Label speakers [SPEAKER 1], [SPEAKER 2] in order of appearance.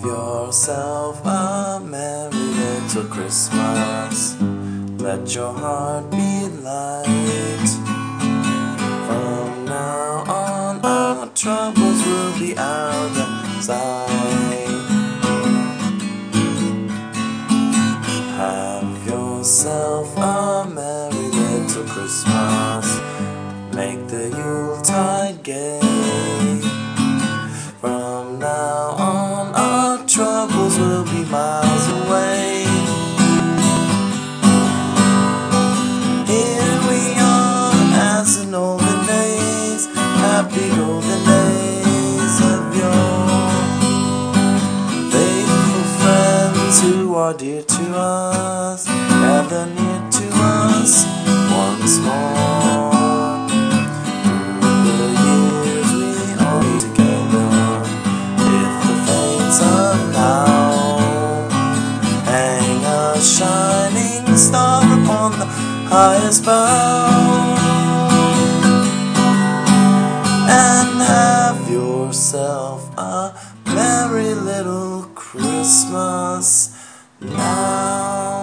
[SPEAKER 1] Have yourself a merry little Christmas. Let your heart be light. From now on our troubles will be out of sight. Have yourself a merry little Christmas. Make the Yuletide gay. From now on our troubles will be miles away. Here we are as in olden days, happy golden days of yore. Faithful friends who are dear to us, gather near to us once more. Through the years we all be together, if the fates allow. Hang a shining star upon the highest bough, and have yourself a merry little Christmas now.